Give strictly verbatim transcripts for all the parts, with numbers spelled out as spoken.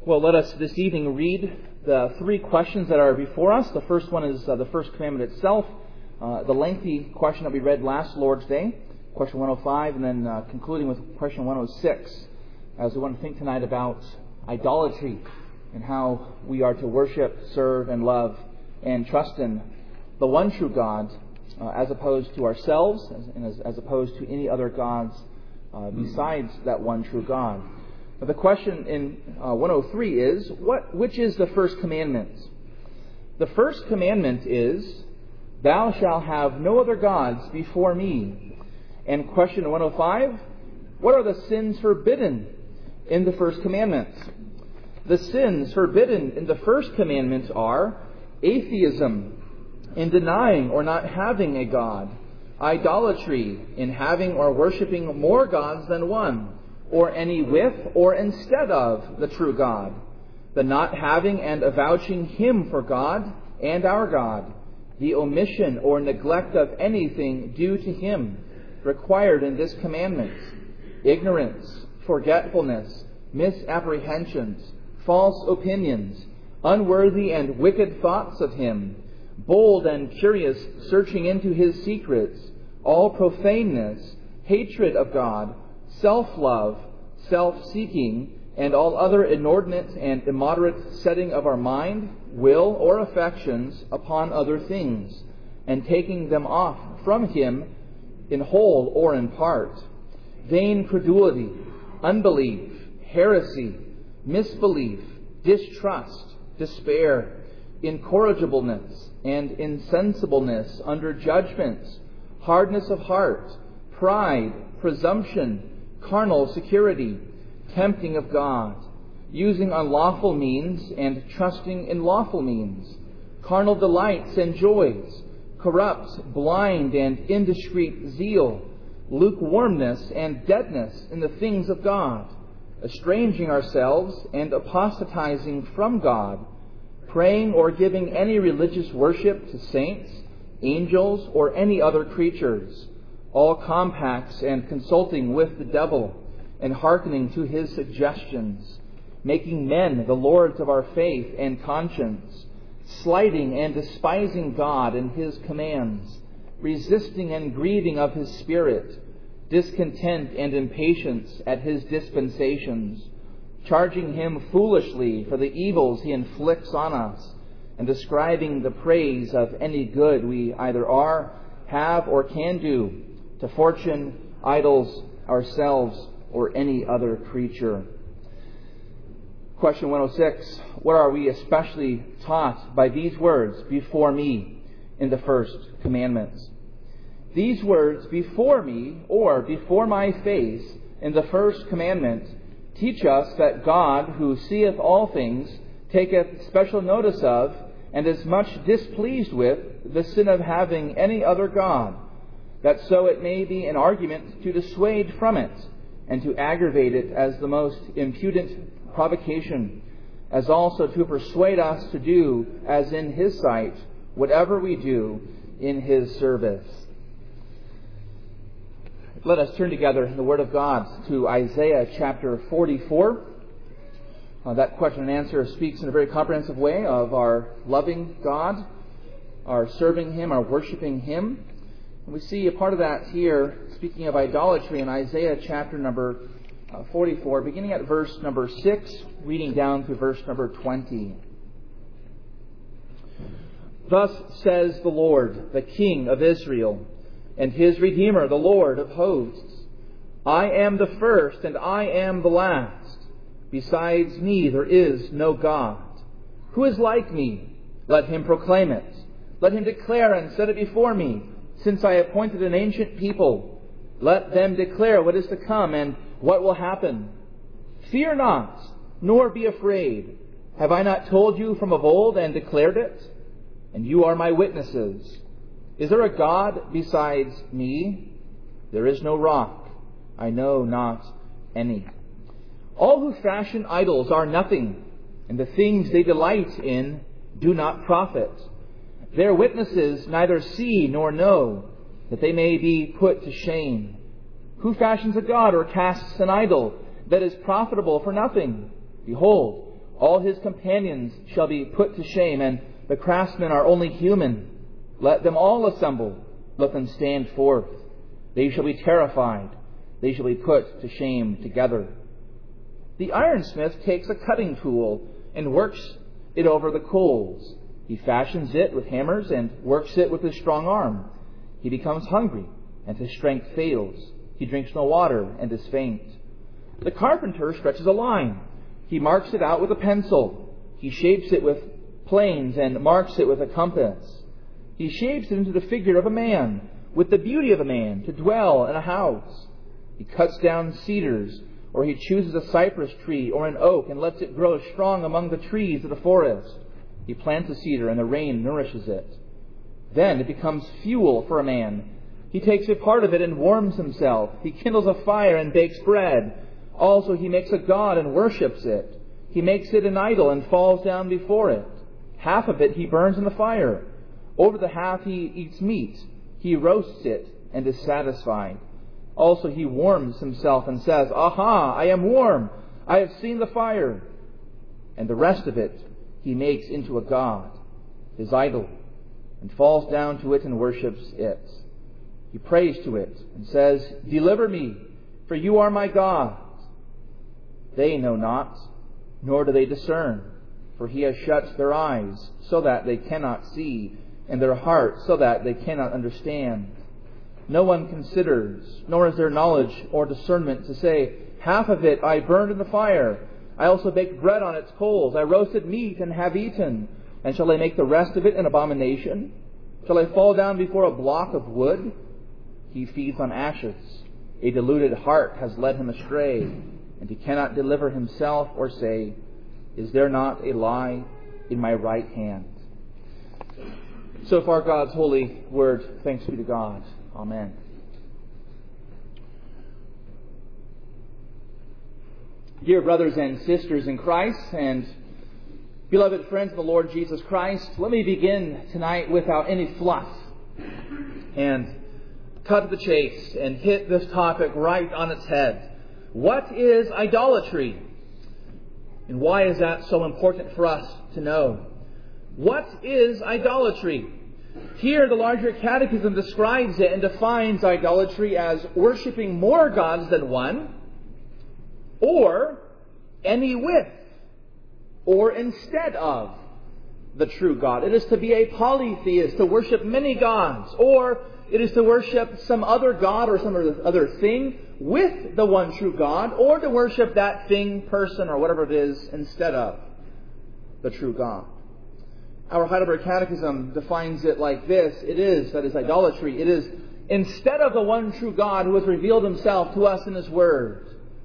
Well, let us this evening read the three questions that are before us. The first one is uh, the first commandment itself, uh, the lengthy question that we read last Lord's Day, question one oh five, and then uh, concluding with question one oh six, as we want to think tonight about idolatry and how we are to worship, serve, and love, and trust in the one true God, uh, as opposed to ourselves, as, and as, as opposed to any other gods uh, besides that one true God. But the question in uh, one oh three is, what? Which is the first commandment? The first commandment is, "Thou shalt have no other gods before me." And question one oh five, what are the sins forbidden in the first commandment? The sins forbidden in the first commandment are atheism, in denying or not having a God; idolatry, in having or worshipping more gods than one, or any with or instead of the true God; the not having and avouching Him for God and our God; the omission or neglect of anything due to Him required in this commandment; ignorance, forgetfulness, misapprehensions, false opinions, unworthy and wicked thoughts of Him, bold and curious searching into His secrets, all profaneness, hatred of God, self-love, self-seeking, and all other inordinate and immoderate setting of our mind, will, or affections upon other things, and taking them off from Him in whole or in part; vain credulity, unbelief, heresy, misbelief, distrust, despair, incorrigibleness, and insensibleness under judgments, hardness of heart, pride, presumption, carnal security, tempting of God, using unlawful means and trusting in lawful means, carnal delights and joys, corrupt, blind, and indiscreet zeal, lukewarmness and deadness in the things of God, estranging ourselves and apostatizing from God, praying or giving any religious worship to saints, angels, or any other creatures, all compacts and consulting with the devil, and hearkening to his suggestions, making men the lords of our faith and conscience, slighting and despising God and His commands, resisting and grieving of His Spirit, discontent and impatience at His dispensations, charging Him foolishly for the evils He inflicts on us, and ascribing the praise of any good we either are, have, or can do to fortune, idols, ourselves, or any other creature. Question one oh six. What are we especially taught by these words, "before me," in the first commandments? These words, "before me," or "before my face," in the first commandment, teach us that God, who seeth all things, taketh special notice of, and is much displeased with, the sin of having any other God, that so it may be an argument to dissuade from it, and to aggravate it as the most impudent provocation, as also to persuade us to do, as in His sight, whatever we do in His service. Let us turn together in the Word of God to Isaiah chapter forty-four. Uh, that question and answer speaks in a very comprehensive way of our loving God, our serving Him, our worshiping Him. And we see a part of that here, speaking of idolatry, in Isaiah chapter number uh, forty-four, beginning at verse number six, reading down to verse number twenty. "Thus says the Lord, the King of Israel, and His Redeemer, the Lord of hosts: I am the first, and I am the last. Besides me there is no God. Who is like me? Let him proclaim it. Let him declare and set it before me. Since I appointed an ancient people, let them declare what is to come and what will happen. Fear not, nor be afraid. Have I not told you from of old and declared it? And you are my witnesses. Is there a God besides me? There is no rock. I know not any. All who fashion idols are nothing, and the things they delight in do not profit. Their witnesses neither see nor know, that they may be put to shame. Who fashions a god or casts an idol that is profitable for nothing? Behold, All his companions shall be put to shame, and the craftsmen are only human. Let them all assemble. Let them stand forth. They shall be terrified. They shall be put to shame together. The ironsmith takes a cutting tool and works it over the coals. He fashions it with hammers and works it with his strong arm. He becomes hungry, and his strength fails. He drinks no water and is faint. The carpenter stretches a line. He marks it out with a pencil. He shapes it with planes and marks it with a compass. He shapes it into the figure of a man, with the beauty of a man, to dwell in a house. He cuts down cedars, or he chooses a cypress tree or an oak and lets it grow strong among the trees of the forest. He plants a cedar, and the rain nourishes it. Then it becomes fuel for a man. He takes a part of it and warms himself. He kindles a fire and bakes bread. Also he makes a god and worships it. He makes it an idol and falls down before it. Half of it he burns in the fire. Over the half he eats meat. He roasts it and is satisfied. Also he warms himself and says, Aha, I am warm. I have seen the fire. And the rest of it he makes into a god, his idol, and falls down to it and worships it. He prays to it and says, Deliver me, for you are my God. They know not, nor do they discern, for he has shut their eyes so that they cannot see, and their hearts so that they cannot understand. No one considers, nor is there knowledge or discernment to say, Half of it I burned in the fire. I also baked bread on its coals. I roasted meat and have eaten. And shall I make the rest of it an abomination? Shall I fall down before a block of wood? He feeds on ashes. A deluded heart has led him astray, and he cannot deliver himself or say, Is there not a lie in my right hand? So far, God's holy word. Thanks be to God. Amen. Dear brothers and sisters in Christ, and beloved friends of the Lord Jesus Christ, let me begin tonight without any fluff and cut to the chase and hit this topic right on its head. What is idolatry? And why is that so important for us to know? What is idolatry? Here, the larger catechism describes it and defines idolatry as worshiping more gods than one, or any with, or instead of the true God. It is to be a polytheist, to worship many gods, or it is to worship some other god or some other thing with the one true God, or to worship that thing, person, or whatever it is instead of the true God. Our Heidelberg Catechism defines it like this. It is, that is idolatry. It is instead of the one true God who has revealed himself to us in his word,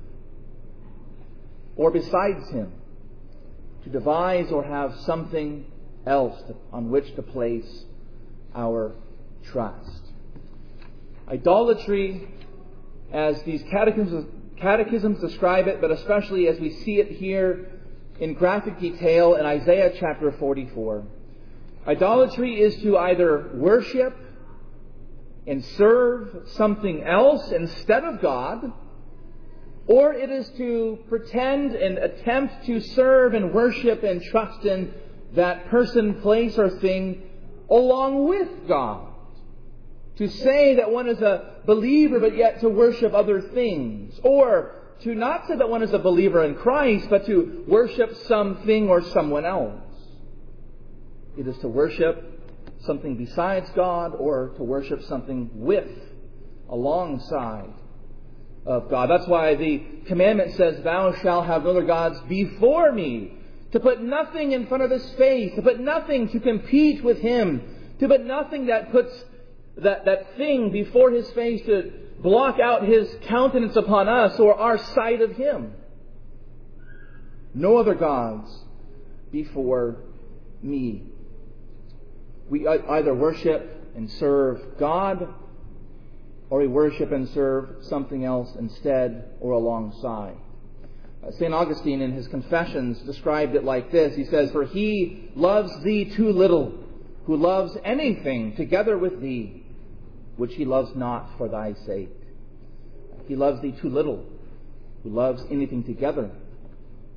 or besides him, to devise or have something else on which to place our trust. Idolatry, as these catechisms, catechisms describe it, but especially as we see it here in graphic detail in Isaiah chapter forty-four. Idolatry is to either worship and serve something else instead of God, or it is to pretend and attempt to serve and worship and trust in that person, place, or thing along with God. To say that one is a believer, but yet to worship other things. Or to not say that one is a believer in Christ, but to worship something or someone else. It is to worship something besides God, or to worship something with, alongside of God. That's why the commandment says, Thou shalt have no other gods before me. To put nothing in front of His face. To put nothing to compete with Him. To put nothing that puts that, that thing before His face to block out His countenance upon us or our sight of Him. No other gods before me. We either worship and serve God, or we worship and serve something else instead or alongside. Uh, Saint Augustine in his Confessions described it like this. He says, For he loves thee too little, who loves anything together with thee, which he loves not for thy sake. He loves thee too little, who loves anything together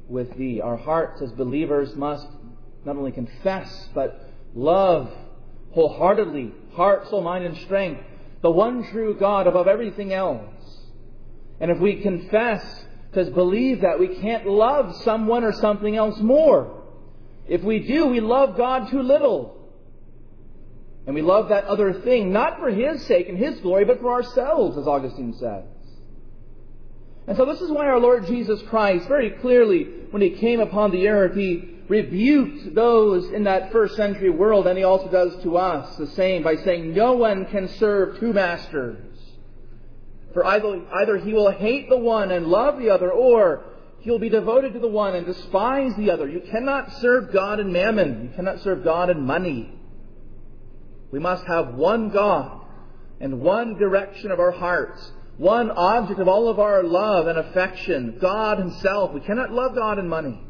with Thee. Our hearts as believers must not only confess, but love wholeheartedly, heart, soul, mind, and strength, the one true God above everything else. And if we confess, to believe that, we can't love someone or something else more. If we do, we love God too little. And we love that other thing, not for His sake and His glory, but for ourselves, as Augustine says. And so this is why our Lord Jesus Christ, very clearly, when He came upon the earth, He rebuked those in that first century world, and He also does to us the same by saying, no one can serve two masters. For either, either he will hate the one and love the other, or he will be devoted to the one and despise the other. You cannot serve God and mammon. You cannot serve God and money. We must have one God and one direction of our hearts, one object of all of our love and affection, God Himself. We cannot love God and money.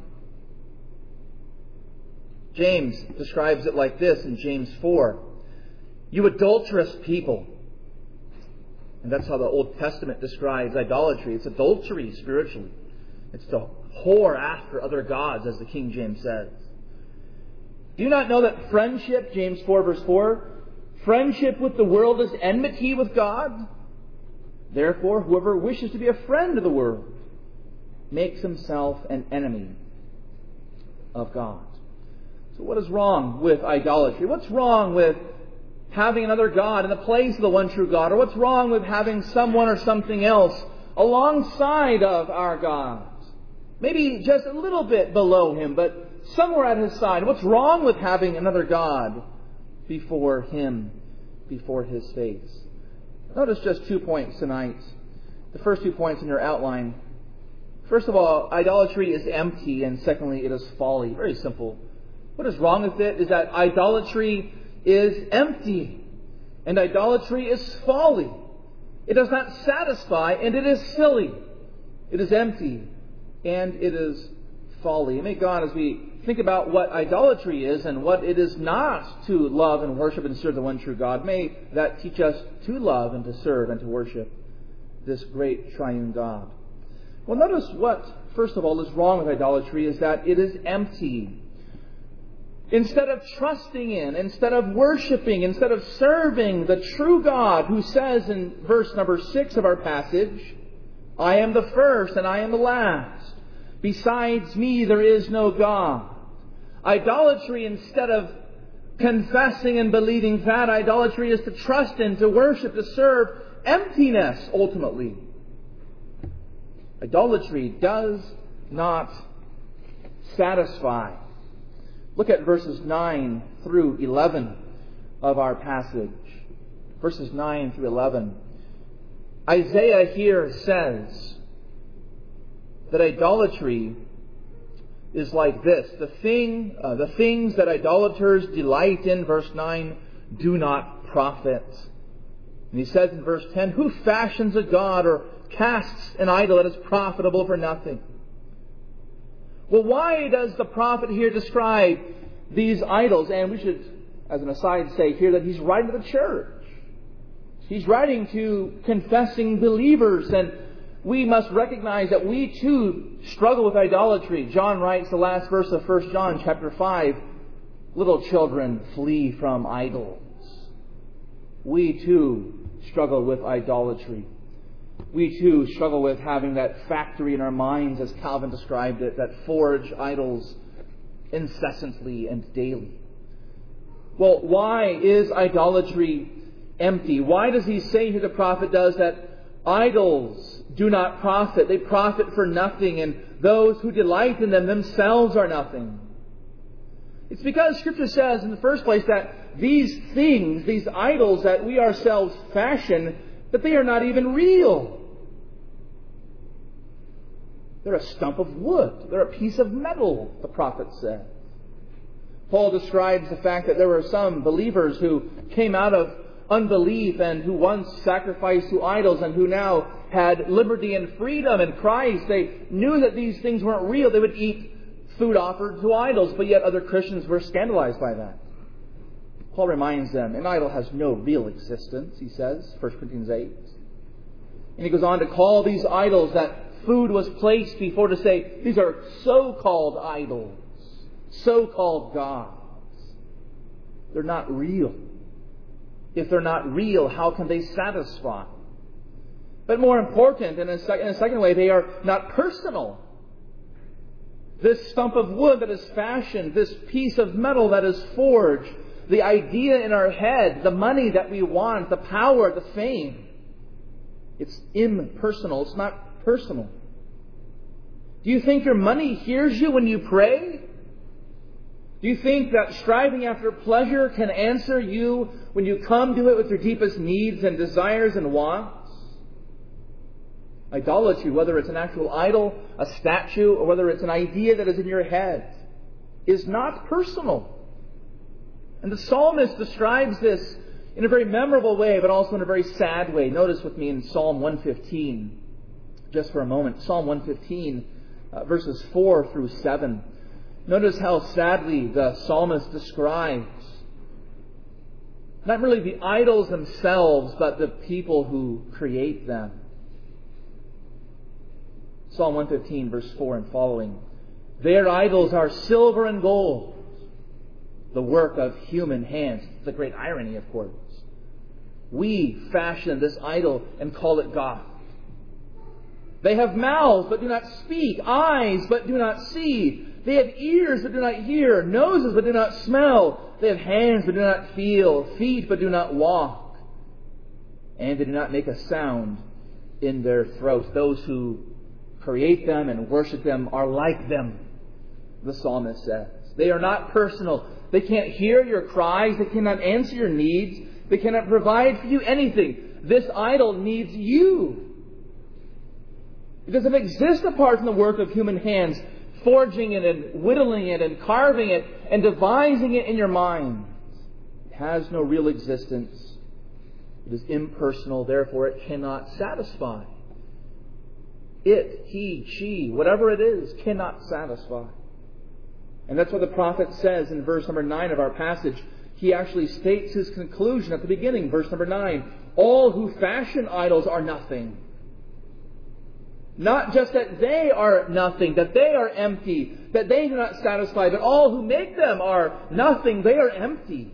James describes it like this in James four. You adulterous people. And that's how the Old Testament describes idolatry. It's adultery spiritually. It's to whore after other gods, as the King James says. Do you not know that friendship, James four verse four, friendship with the world is enmity with God? Therefore, whoever wishes to be a friend of the world makes himself an enemy of God. So what is wrong with idolatry? What's wrong with having another God in the place of the one true God? Or what's wrong with having someone or something else alongside of our God? Maybe just a little bit below Him, but somewhere at His side. What's wrong with having another God before Him, before His face? Notice just two points tonight. The first two points in your outline. First of all, idolatry is empty, and secondly, it is folly. Very simple. What is wrong with it is that idolatry is empty, and idolatry is folly. It does not satisfy, and it is silly. It is empty, and it is folly. And may God, as we think about what idolatry is and what it is not to love and worship and serve the one true God, may that teach us to love and to serve and to worship this great triune God. Well, notice what, first of all, is wrong with idolatry is that it is empty. Instead of trusting in, instead of worshiping, instead of serving the true God who says in verse number six of our passage, I am the first and I am the last. Besides me there is no God. Idolatry, instead of confessing and believing that, idolatry is to trust in, to worship, to serve emptiness ultimately. Idolatry does not satisfy. Look at verses nine through eleven of our passage. Verses nine through eleven. Isaiah here says that idolatry is like this. The thing, uh, the things that idolaters delight in, verse nine, do not profit. And he says in verse ten, who fashions a god or casts an idol that is profitable for nothing? Well, why does the prophet here describe these idols? And we should, as an aside, say here that he's writing to the church. He's writing to confessing believers, and we must recognize that we too struggle with idolatry. John writes the last verse of First John chapter five, little children, flee from idols. We too struggle with idolatry. We too struggle with having that factory in our minds, as Calvin described it, that forge idols incessantly and daily. Well, why is idolatry empty? Why does he say here, the prophet does, that idols do not profit? They profit for nothing, and those who delight in them themselves are nothing. It's because Scripture says in the first place that these things, these idols that we ourselves fashion, that they are not even real. They're a stump of wood. They're a piece of metal, the prophet said. Paul describes the fact that there were some believers who came out of unbelief and who once sacrificed to idols and who now had liberty and freedom in Christ. They knew that these things weren't real. They would eat food offered to idols, but yet other Christians were scandalized by that. Paul reminds them, an idol has no real existence, he says, First Corinthians eight. And he goes on to call these idols that food was placed before to say, these are so-called idols, so-called gods. They're not real. If they're not real, how can they satisfy? But more important, and in a second way, they are not personal. This stump of wood that is fashioned, this piece of metal that is forged, the idea in our head, the money that we want, the power, the fame, it's impersonal. It's not personal. Do you think your money hears you when you pray? Do you think that striving after pleasure can answer you when you come to it with your deepest needs and desires and wants? Idolatry, whether it's an actual idol, a statue, or whether it's an idea that is in your head, is not personal. And the psalmist describes this in a very memorable way, but also in a very sad way. Notice with me in Psalm one fifteen, just for a moment. Psalm one fifteen, uh, verses four through seven. Notice how sadly the psalmist describes not merely the idols themselves, but the people who create them. Psalm one fifteen, verse four and following. Their idols are silver and gold, the work of human hands. It's a great irony, of course. We fashion this idol and call it God. They have mouths but do not speak, eyes but do not see. They have ears but do not hear, noses but do not smell. They have hands but do not feel, feet but do not walk. And they do not make a sound in their throats. Those who create them and worship them are like them, the psalmist says. They are not personal. They can't hear your cries. They cannot answer your needs. They cannot provide for you anything. This idol needs you. It doesn't exist apart from the work of human hands, forging it and whittling it and carving it and devising it in your mind. It has no real existence. It is impersonal, therefore it cannot satisfy. It, he, she, whatever it is, cannot satisfy. And that's what the prophet says in verse number nine of our passage. He actually states his conclusion at the beginning, verse number nine. All who fashion idols are nothing. Not just that they are nothing, that they are empty, that they do not satisfy, but all who make them are nothing, they are empty.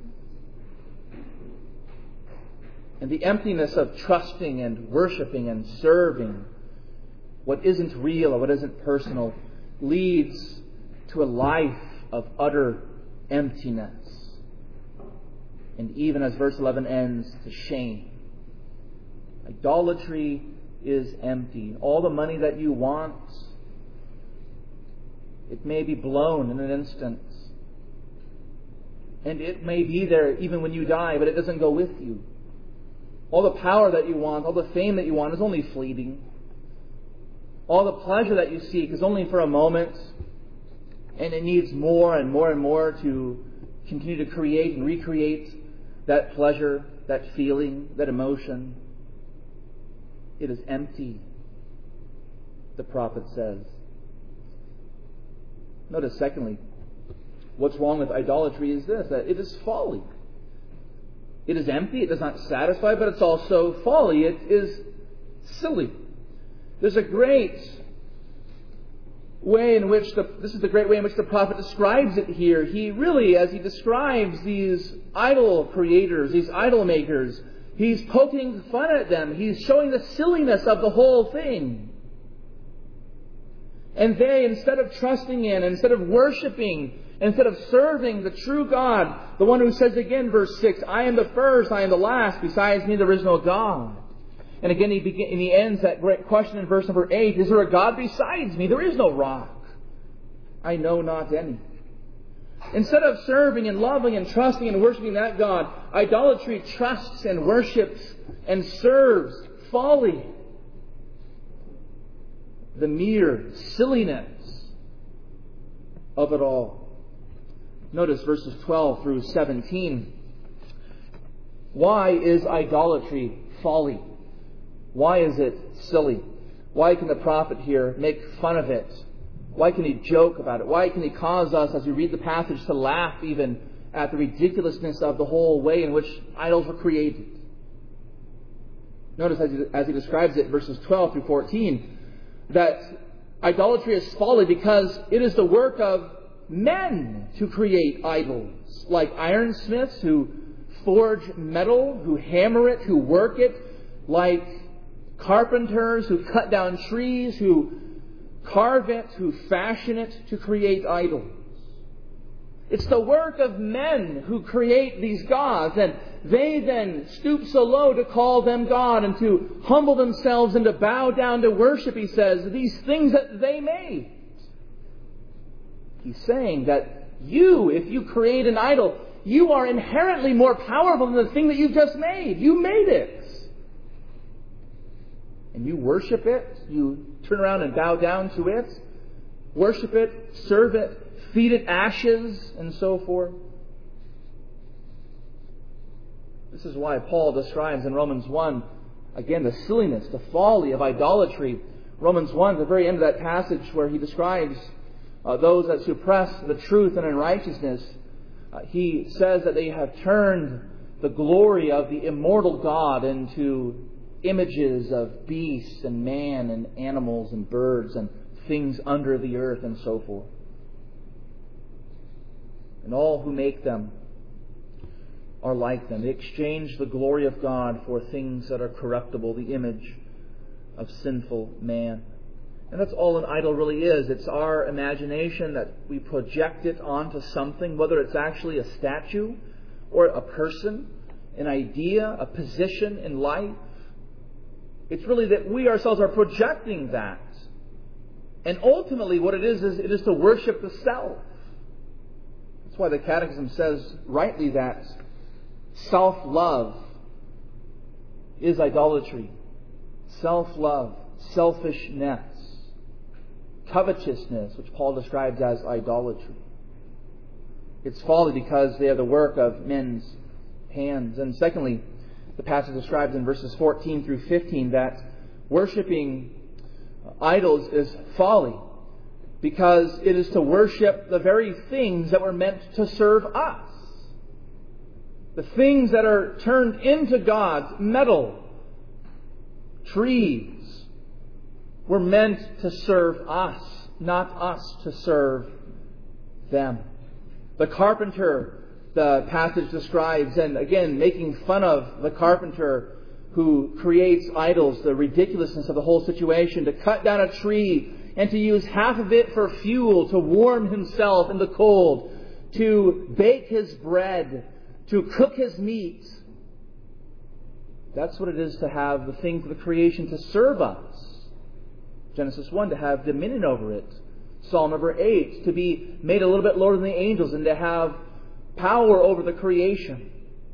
And the emptiness of trusting and worshiping and serving what isn't real or what isn't personal leads to a life of utter emptiness. And even as verse eleven ends, to shame. Idolatry is empty. All the money that you want, it may be blown in an instant. And it may be there even when you die, but it doesn't go with you. All the power that you want, all the fame that you want is only fleeting. All the pleasure that you seek is only for a moment, and it needs more and more and more to continue to create and recreate that pleasure, that feeling, that emotion. It is empty, the prophet says. Notice, secondly, what's wrong with idolatry is this, that it is folly. It is empty, it does not satisfy, but it's also folly. It is silly. There's a great way in which the, this is the great way in which the prophet describes it here. He really, as he describes these idol creators, these idol makers, he's poking fun at them. He's showing the silliness of the whole thing. And they, instead of trusting in, instead of worshiping, instead of serving the true God, the one who says again, verse six, I am the first, I am the last, besides me there is no God. And again, he, begin, and he ends that great question in verse number eight. Is there a God besides me? There is no rock. I know not any. Instead of serving and loving and trusting and worshiping that God, idolatry trusts and worships and serves folly. The mere silliness of it all. Notice verses twelve through seventeen. Why is idolatry folly? Why is it silly? Why can the prophet here make fun of it? Why can he joke about it? Why can he cause us, as we read the passage, to laugh even at the ridiculousness of the whole way in which idols were created? Notice as he, as he describes it, verses twelve through fourteen. that idolatry is folly because it is the work of men to create idols, like ironsmiths who forge metal, who hammer it, who work it, like carpenters who cut down trees, who carve it, who fashion it to create idols. It's the work of men who create these gods, and they then stoop so low to call them God and to humble themselves and to bow down to worship, he says, these things that they made. He's saying that you, if you create an idol, you are inherently more powerful than the thing that you've just made. You made it. And you worship it. You turn around and bow down to it. Worship it. Serve it. Feed it ashes and so forth. This is why Paul describes in Romans one, again, the silliness, the folly of idolatry. Romans one, at the very end of that passage where he describes uh, those that suppress the truth and unrighteousness, uh, he says that they have turned the glory of the immortal God into images of beasts and man and animals and birds and things under the earth and so forth. And all who make them are like them. They exchange the glory of God for things that are corruptible, the image of sinful man. And that's all an idol really is. It's our imagination that we project it onto something, whether it's actually a statue or a person, an idea, a position in life. It's really that we ourselves are projecting that. And ultimately what it is, is it is to worship the self. That's why the Catechism says rightly that self-love is idolatry. Self-love, selfishness, covetousness, which Paul describes as idolatry. It's folly because they are the work of men's hands. And secondly, the passage describes in verses fourteen through fifteen that worshipping idols is folly because it is to worship the very things that were meant to serve us. The things that are turned into gods, metal, trees, were meant to serve us, not us to serve them. The carpenter, the passage describes, and again, making fun of the carpenter who creates idols, the ridiculousness of the whole situation, to cut down a tree and to use half of it for fuel, to warm himself in the cold, to bake his bread, to cook his meat. That's what it is to have the things of the creation to serve us. Genesis one, to have dominion over it. Psalm number eight, to be made a little bit lower than the angels and to have power over the creation.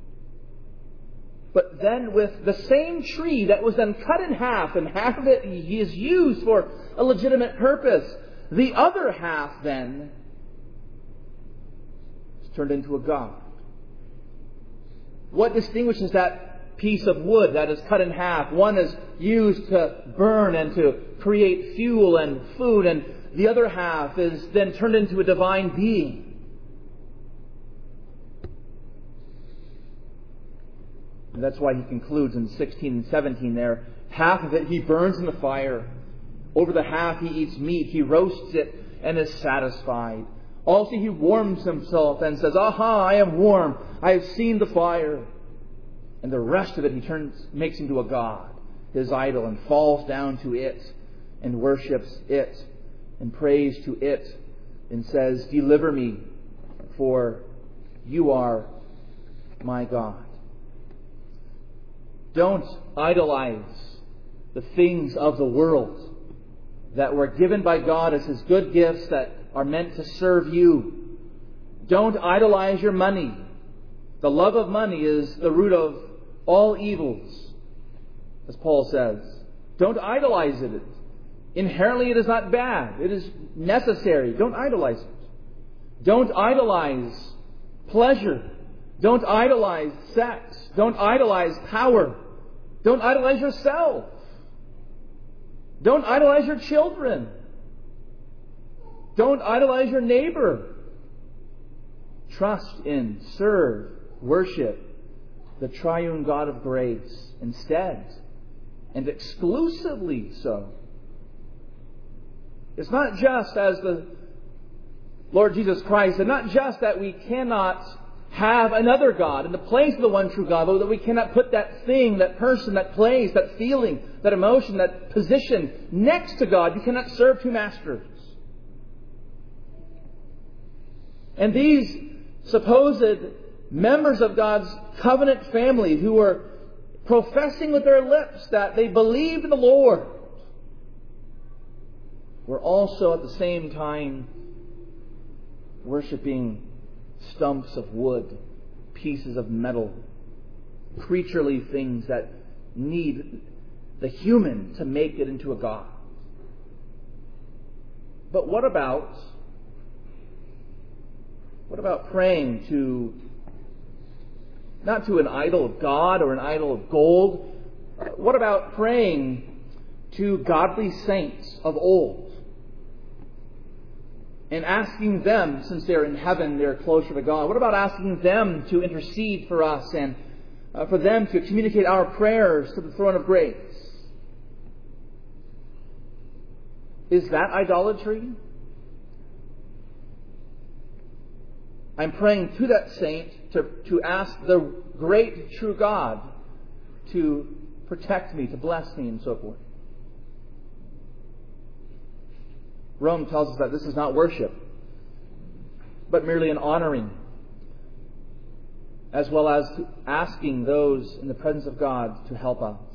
But then with the same tree that was then cut in half, and half of it is used for a legitimate purpose, the other half then is turned into a god. What distinguishes that piece of wood that is cut in half? One is used to burn and to create fuel and food, and the other half is then turned into a divine being. And that's why he concludes in sixteen and seventeen there, half of it he burns in the fire. Over the half he eats meat, he roasts it and is satisfied. Also he warms himself and says, "Aha, I am warm. I have seen the fire." And the rest of it he turns, makes into a god, his idol, and falls down to it and worships it and prays to it and says, "Deliver me, for you are my God." Don't idolize the things of the world that were given by God as His good gifts that are meant to serve you. Don't idolize your money. The love of money is the root of all evils, as Paul says. Don't idolize it. Inherently it is not bad. It is necessary. Don't idolize it. Don't idolize pleasure. Don't idolize sex. Don't idolize power. Don't idolize yourself. Don't idolize your children. Don't idolize your neighbor. Trust in, serve, worship the triune God of grace instead, and exclusively so. It's not just, as the Lord Jesus Christ said, not just that we cannot have another God in the place of the one true God, but that we cannot put that thing, that person, that place, that feeling, that emotion, that position next to God. You cannot serve two masters. And these supposed members of God's covenant family who were professing with their lips that they believed in the Lord were also at the same time worshiping stumps of wood, pieces of metal, creaturely things that need the human to make it into a god. But what about what about praying to not to an idol of God or an idol of gold? What about praying to godly saints of old and asking them, since they're in heaven, they're closer to God? What about asking them to intercede for us and uh, for them to communicate our prayers to the throne of grace? Is that idolatry? I'm praying to that saint to, to ask the great true God to protect me, to bless me, and so forth. Rome tells us that this is not worship, but merely an honoring, as well as asking those in the presence of God to help us.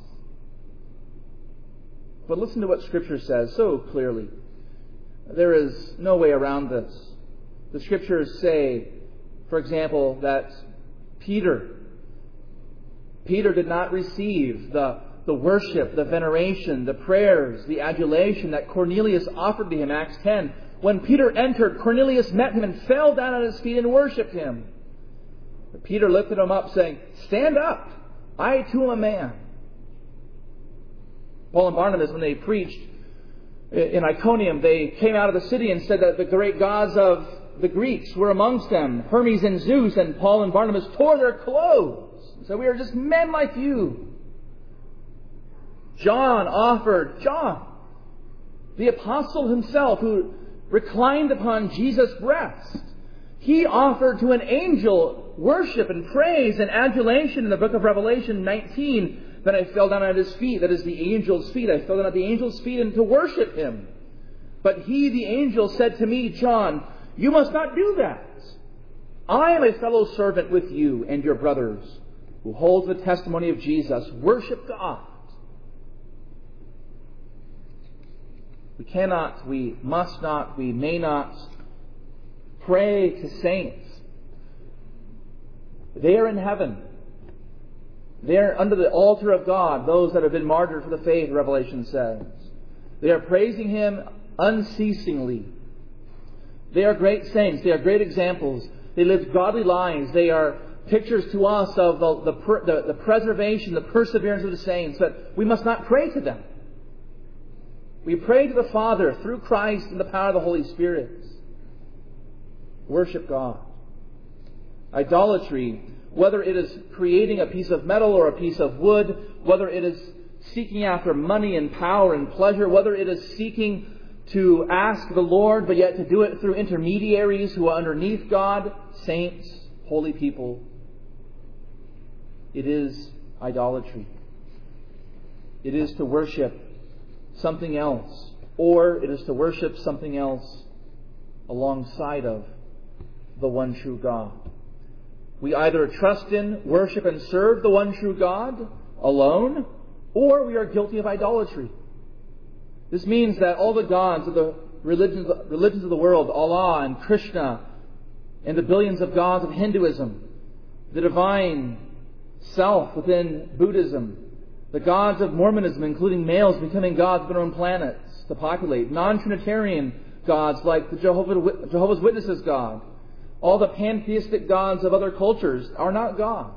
But listen to what Scripture says so clearly. There is no way around this. The Scriptures say, for example, that Peter, Peter did not receive the the worship, the veneration, the prayers, the adulation that Cornelius offered to him, Acts ten. When Peter entered, Cornelius met him and fell down at his feet and worshipped him. But Peter lifted him up, saying, "Stand up, I too am a man." Paul and Barnabas, when they preached in Iconium, they came out of the city and said that the great gods of the Greeks were amongst them, Hermes and Zeus, and Paul and Barnabas tore their clothes and said, "We are just men like you." John offered, John, the apostle himself who reclined upon Jesus' breast, he offered to an angel worship and praise and adulation in the book of Revelation nineteen. Then I fell down at his feet, that is the angel's feet. I fell down at the angel's feet and to worship him. But he, the angel, said to me, "John, you must not do that. I am a fellow servant with you and your brothers who hold the testimony of Jesus. Worship God." We cannot, we must not, we may not pray to saints. They are in heaven. They are under the altar of God, those that have been martyred for the faith, Revelation says. They are praising Him unceasingly. They are great saints. They are great examples. They live godly lives. They are pictures to us of the, the, the, the preservation, the perseverance of the saints, but we must not pray to them. We pray to the Father through Christ and the power of the Holy Spirit. Worship God. Idolatry, whether it is creating a piece of metal or a piece of wood, whether it is seeking after money and power and pleasure, whether it is seeking to ask the Lord, but yet to do it through intermediaries who are underneath God, saints, holy people, it is idolatry. It is to worship something else, or it is to worship something else alongside of the one true God. We either trust in, worship, and serve the one true God alone, or we are guilty of idolatry. This means that all the gods of the religions, religions of the world, Allah and Krishna, and the billions of gods of Hinduism, the divine self within Buddhism, the gods of Mormonism, including males becoming gods of their own planets to populate, non-Trinitarian gods like the Jehovah's Witnesses God, all the pantheistic gods of other cultures are not God.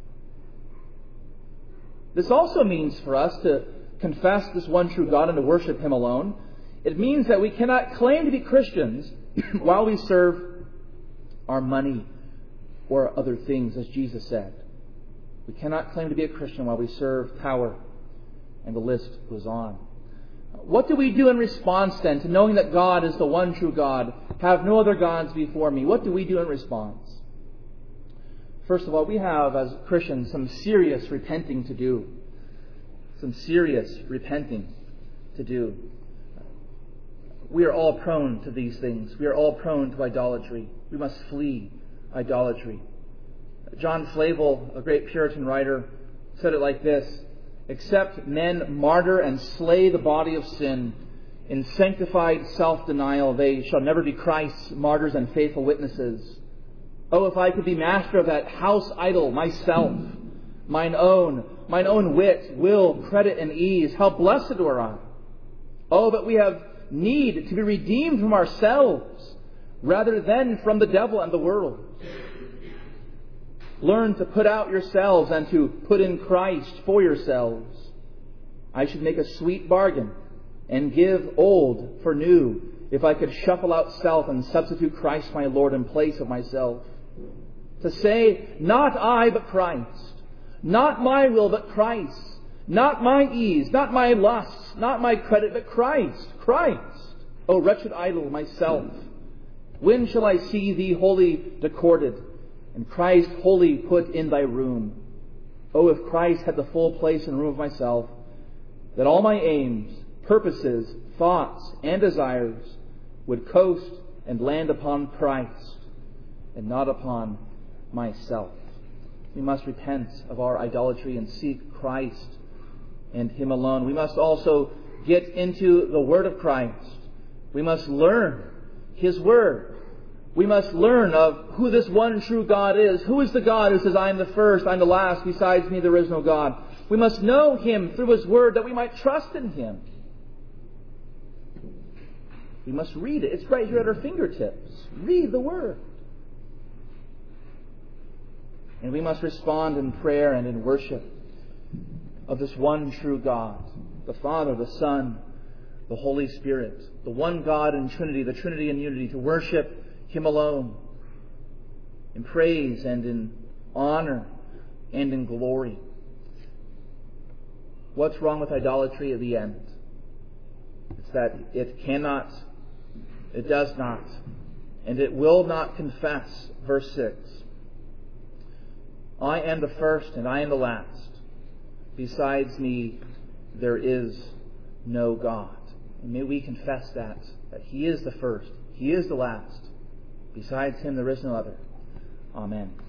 This also means for us to confess this one true God and to worship Him alone. It means that we cannot claim to be Christians while we serve our money or other things, as Jesus said. We cannot claim to be a Christian while we serve power. And the list goes on. What do we do in response then to knowing that God is the one true God? Have no other gods before me. What do we do in response? First of all, we have, as Christians, some serious repenting to do. Some serious repenting to do. We are all prone to these things. We are all prone to idolatry. We must flee idolatry. John Flavel, a great Puritan writer, said it like this: "Except men martyr and slay the body of sin in sanctified self-denial, they shall never be Christ's martyrs and faithful witnesses. Oh, if I could be master of that house idol, myself, mine own, mine own wit, will, credit, and ease, how blessed were I! Oh, but we have need to be redeemed from ourselves rather than from the devil and the world. Learn to put out yourselves and to put in Christ for yourselves. I should make a sweet bargain and give old for new if I could shuffle out self and substitute Christ my Lord in place of myself. To say, not I but Christ, not my will but Christ, not my ease, not my lusts, not my credit but Christ, Christ. O wretched idol, myself, when shall I see thee wholly decorded, and Christ wholly put in thy room? Oh, if Christ had the full place and room of myself, that all my aims, purposes, thoughts, and desires would coast and land upon Christ, and not upon myself." We must repent of our idolatry and seek Christ and Him alone. We must also get into the Word of Christ. We must learn His Word. We must learn of who this one true God is. Who is the God who says, "I am the first, I am the last, besides me there is no God"? We must know Him through His Word that we might trust in Him. We must read it. It's right here at our fingertips. Read the Word. And we must respond in prayer and in worship of this one true God, the Father, the Son, the Holy Spirit, the one God in Trinity, the Trinity in unity, to worship Him alone in praise and in honor and in glory. What's wrong with idolatry at the end? It's that it cannot, it does not, and it will not confess. Verse six. "I am the first and I am the last. Besides me there is no God." And may we confess that, that He is the first, He is the last. Besides Him there is no other. Amen.